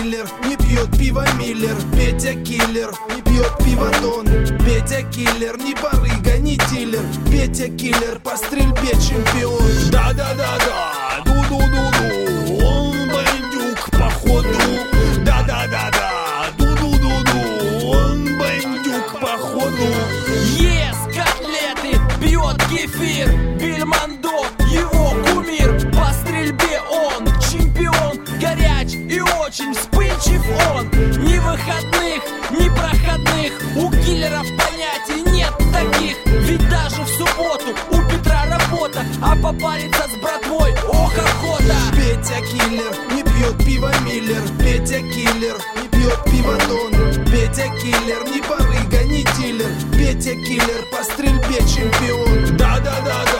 киллер, не пьет пиво Миллер. Петя киллер, не пьет пиво Дон. Петя киллер, не барыга, не дилер. Петя киллер, по стрельбе чемпион. Да-да-да-да, ду-ду-ду-ду, он бандюк походу. Да-да-да-да, ду-ду-ду-ду, он бандюк походу. Ест котлеты, пьет кефир. Бельмондо, его кумир. По стрельбе он чемпион. Горяч и очень вспыльчив он. Ни выходных, ни проходных у киллеров понятий нет таких. Ведь даже в субботу у Петра работа, а попариться с братвой ох охота. Петя киллер, не пьет пиво Миллер. Петя киллер, не пьет пиво Дон. Петя киллер, не барыга, не дилер. Петя киллер, по стрельбе чемпион. Да-да-да-да.